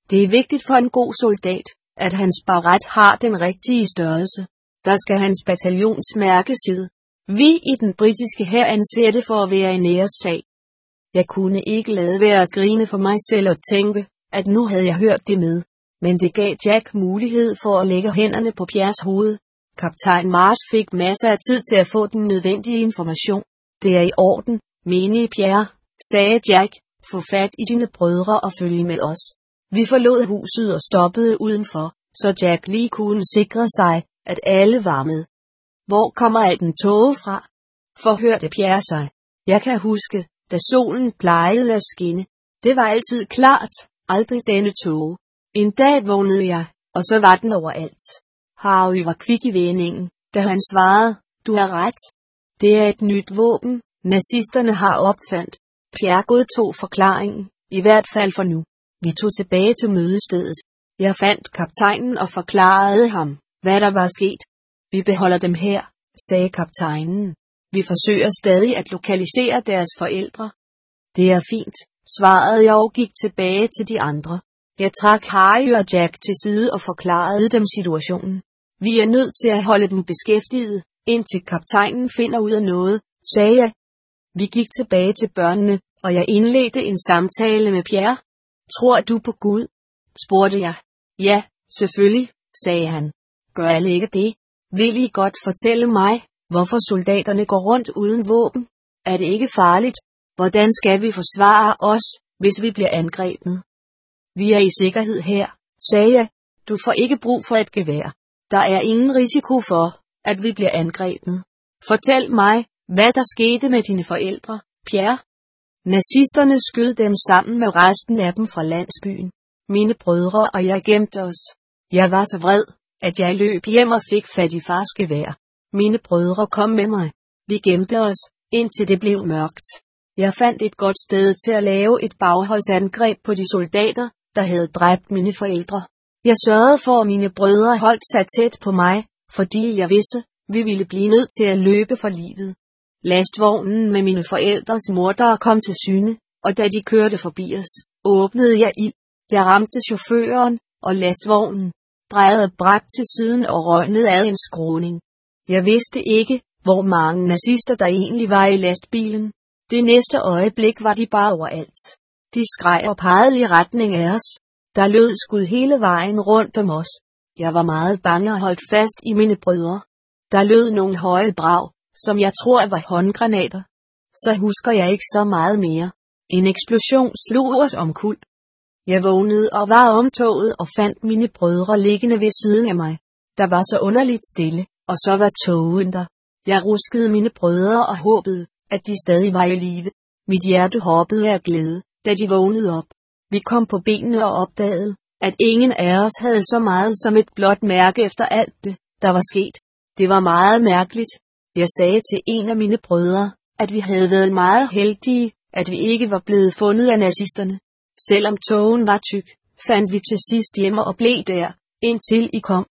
Det er vigtigt for en god soldat, at hans baret har den rigtige størrelse. Der skal hans bataljonsmærke sidde. Vi i den britiske hær anser det for at være en æressag. Jeg kunne ikke lade være at grine for mig selv og tænke, at nu havde jeg hørt det med. Men det gav Jack mulighed for at lægge hænderne på Pierres hoved. Kaptajn Marsh fik masser af tid til at få den nødvendige information. Det er i orden, menige Pierre, sagde Jack. Få fat i dine brødre og følge med os. Vi forlod huset og stoppede udenfor, så Jack lige kunne sikre sig, at alle var med. Hvor kommer al den tåge fra? Forhørte Pierre sig. Jeg kan huske, da solen plejede at skinne. Det var altid klart, aldrig denne tåge. En dag vågnede jeg, og så var den overalt. Harry var kvik i vendingen, da han svarede, du har ret. Det er et nyt våben, nazisterne har opfandt. Pierre godtog forklaringen, i hvert fald for nu. Vi tog tilbage til mødestedet. Jeg fandt kaptajnen og forklarede ham, hvad der var sket. Vi beholder dem her, sagde kaptajnen. Vi forsøger stadig at lokalisere deres forældre. Det er fint, svarede jeg og gik tilbage til de andre. Jeg trak Harry og Jack til side og forklarede dem situationen. Vi er nødt til at holde dem beskæftiget, indtil kaptajnen finder ud af noget, sagde jeg. Vi gik tilbage til børnene, og jeg indledte en samtale med Pierre. Tror du på Gud? Spurgte jeg. Ja, selvfølgelig, sagde han. Gør alle ikke det? Vil I godt fortælle mig, hvorfor soldaterne går rundt uden våben? Er det ikke farligt? Hvordan skal vi forsvare os, hvis vi bliver angrebet? Vi er i sikkerhed her, sagde jeg. Du får ikke brug for et gevær. Der er ingen risiko for, at vi bliver angrebet. Fortæl mig, hvad der skete med dine forældre, Pierre. Nazisterne skød dem sammen med resten af dem fra landsbyen. Mine brødre og jeg gemte os. Jeg var så vred, at jeg løb hjem og fik fat i fars gevær. Mine brødre kom med mig. Vi gemte os, indtil det blev mørkt. Jeg fandt et godt sted til at lave et bagholdsangreb på de soldater, der havde dræbt mine forældre. Jeg sørgede for, at mine brødre holdt sig tæt på mig, fordi jeg vidste, vi ville blive nødt til at løbe for livet. Lastvognen med mine forældres mordere kom til syne, og da de kørte forbi os, åbnede jeg ild. Jeg ramte chaufføren, og lastvognen drejede brat til siden og røg ned ad en skråning. Jeg vidste ikke, hvor mange nazister der egentlig var i lastbilen. Det næste øjeblik var de bare overalt. De skreg og pegede i retning af os. Der lød skud hele vejen rundt om os. Jeg var meget bange og holdt fast i mine brødre. Der lød nogle høje brag, som jeg tror var håndgranater. Så husker jeg ikke så meget mere. En eksplosion slog os omkuld. Jeg vågnede og var omtoget og fandt mine brødre liggende ved siden af mig. Der var så underligt stille, og så var tågen der. Jeg ruskede mine brødre og håbede, at de stadig var i live. Mit hjerte hoppede af glæde, da de vågnede op. Vi kom på benene og opdagede, at ingen af os havde så meget som et blåt mærke efter alt det, der var sket. Det var meget mærkeligt. Jeg sagde til en af mine brødre, at vi havde været meget heldige, at vi ikke var blevet fundet af nazisterne. Selvom tågen var tyk, fandt vi til sidst hjemme og blev der, indtil I kom.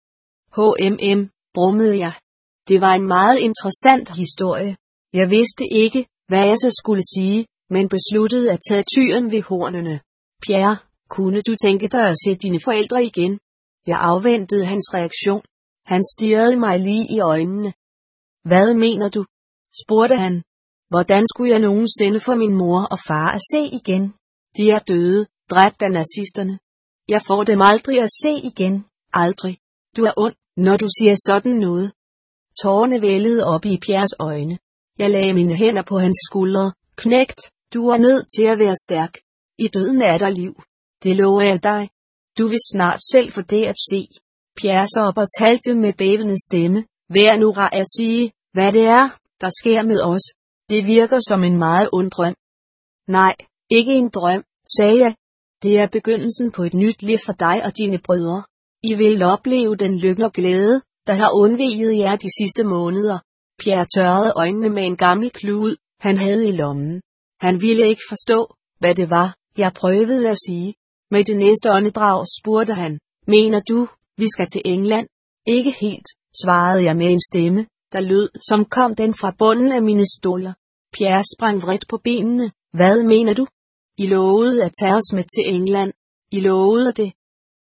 brummede jeg. Det var en meget interessant historie. Jeg vidste ikke, hvad jeg så skulle sige, men besluttede at tage tyren ved hornene. Pierre, kunne du tænke dig at se dine forældre igen? Jeg afventede hans reaktion. Han stirrede mig lige i øjnene. Hvad mener du? Spurgte han. Hvordan skulle jeg nogensinde få min mor og far at se igen? De er døde, dræbt af nazisterne. Jeg får dem aldrig at se igen, aldrig. Du er ond, når du siger sådan noget. Tårerne vældede op i Pierres øjne. Jeg lagde mine hænder på hans skuldre. Knægt, du er nødt til at være stærk. I døden er der liv. Det lover jeg dig. Du vil snart selv få det at se. Pierre så op og talte med bævende stemme. Vær nu rar at sige, hvad det er, der sker med os. Det virker som en meget ond drøm. Nej, ikke en drøm, sagde jeg. Det er begyndelsen på et nyt liv for dig og dine brødre. I vil opleve den lykke og glæde, der har undviget jer de sidste måneder. Pierre tørrede øjnene med en gammel klud, han havde i lommen. Han ville ikke forstå, hvad det var, jeg prøvede at sige. Med det næste åndedrag spurgte han, mener du, vi skal til England? Ikke helt, svarede jeg med en stemme, der lød, som kom den fra bunden af mine stoler. Pierre sprang vredt på benene. Hvad mener du? I lovede at tage os med til England. I lovede det,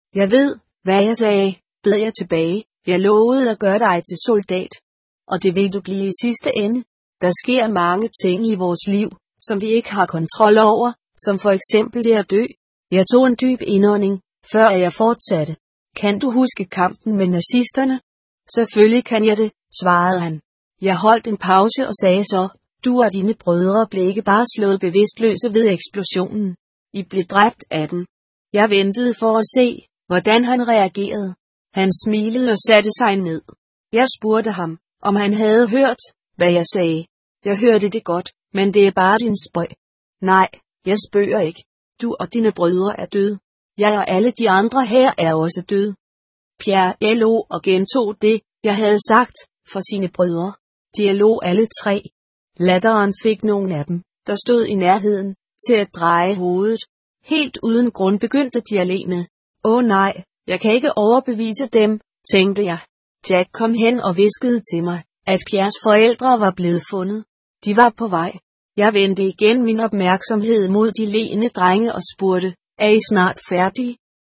Jeg ved, hvad jeg sagde, bed jeg tilbage. Jeg lovede at gøre dig til soldat. Og det vil du blive i sidste ende. Der sker mange ting i vores liv, som vi ikke har kontrol over, som for eksempel det at dø. Jeg tog en dyb indånding, før jeg fortsatte. Kan du huske kampen med nazisterne? Selvfølgelig kan jeg det, svarede han. Jeg holdt en pause og sagde så, du og dine brødre blev ikke bare slået bevidstløse ved eksplosionen. I blev dræbt af den. Jeg ventede for at se, hvordan han reagerede. Han smilede og satte sig ned. Jeg spurgte ham, om han havde hørt, hvad jeg sagde. Jeg hørte det godt, men det er bare din spøg. Nej, jeg spøger ikke. Du og dine brødre er døde. Jeg og alle de andre her er også døde. Pierre lå og gentog det, jeg havde sagt, for sine brødre. De lå alle tre. Latteren fik nogen af dem, der stod i nærheden, til at dreje hovedet. Helt uden grund begyndte de at le med. Nej, jeg kan ikke overbevise dem, tænkte jeg. Jack kom hen og hviskede til mig, at Pierres forældre var blevet fundet. De var på vej. Jeg vendte igen min opmærksomhed mod de leende drenge og spurgte, er I snart færdige?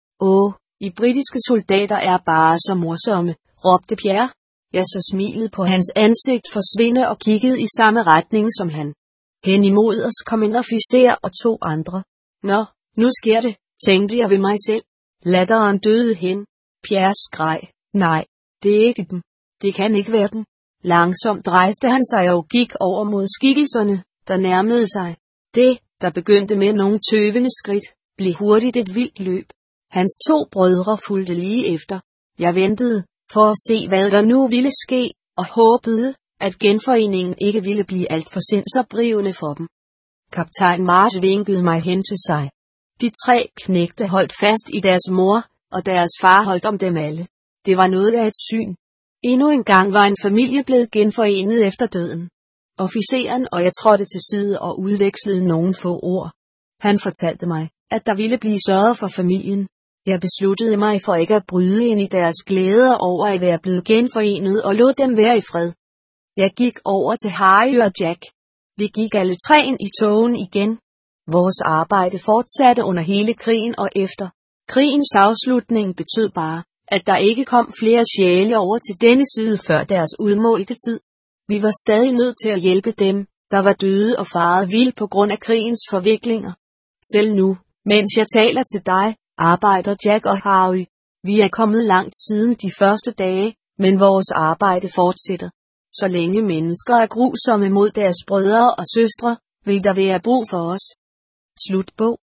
I britiske soldater er bare så morsomme, råbte Pierre. Jeg så smilet på hans ansigt forsvinde og kiggede i samme retning som han. Hen imod os kom en officer og 2 andre. Nå, nu sker det, tænkte jeg ved mig selv. Latteren døde hen. Pierre skreg, nej, det er ikke dem. Det kan ikke være dem. Langsomt rejste han sig og gik over mod skikkelserne, der nærmede sig. Det, der begyndte med nogle tøvende skridt, blev hurtigt et vildt løb. Hans 2 brødre fulgte lige efter. Jeg ventede, for at se hvad der nu ville ske, og håbede, at genforeningen ikke ville blive alt for sindsoprivende for dem. Kaptajn Marsh vinkede mig hen til sig. De 3 knægte holdt fast i deres mor, og deres far holdt om dem alle. Det var noget af et syn. Endnu en gang var en familie blevet genforenet efter døden. Officeren og jeg trådte til side og udvekslede nogle få ord. Han fortalte mig, at der ville blive sørget for familien. Jeg besluttede mig for ikke at bryde ind i deres glæder over at være blevet genforenet og lod dem være i fred. Jeg gik over til Harry og Jack. Vi gik alle 3 ind i togen igen. Vores arbejde fortsatte under hele krigen og efter. Krigens afslutning betød bare, at der ikke kom flere sjæle over til denne side før deres udmålte tid. Vi var stadig nødt til at hjælpe dem, der var døde og faret vild på grund af krigens forviklinger. Selv nu, mens jeg taler til dig, arbejder Jack og Harry. Vi er kommet langt siden de første dage, men vores arbejde fortsætter. Så længe mennesker er grusomme mod deres brødre og søstre, vil der være brug for os. Slutbog